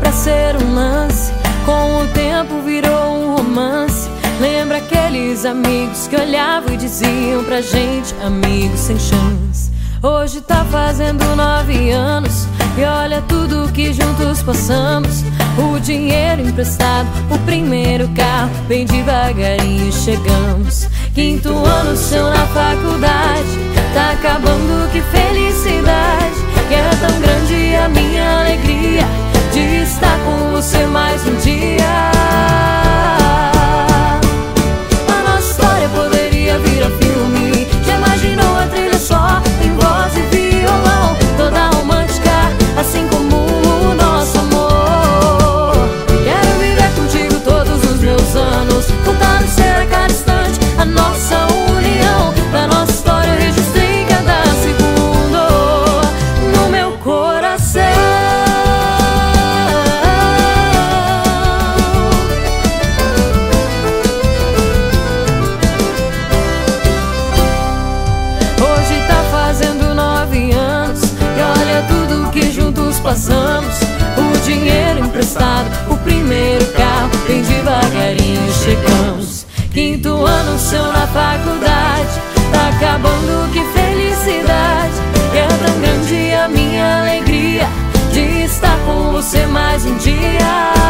pra ser um lance, com o tempo virou um romance. Lembra aqueles amigos que olhavam e diziam pra gente: amigos sem chance. Hoje tá fazendo 9 anos e olha tudo que juntos passamos. O dinheiro emprestado, o primeiro carro, bem devagarinho chegamos. 5º ano seu na faculdade, tá acabando, que felicidade. Que é tão grande a minha alegria de estar com você mais um dia. A nossa história poderia virar filme. Já imaginou a trilha só em voz e violão, toda romântica, assim como o nosso amor. Quero viver contigo todos os meus anos, fortalecer a cada instante a nossa união. Da nossa história registrei cada segundo no meu coração. Hoje tá fazendo 9 anos e olha tudo que juntos passamos. O dinheiro emprestado, o primeiro carro, bem devagarinho chegamos. 5º ano seu na faculdade, tá acabando, que felicidade. Que é tão grande a minha alegria de estar com você mais um dia.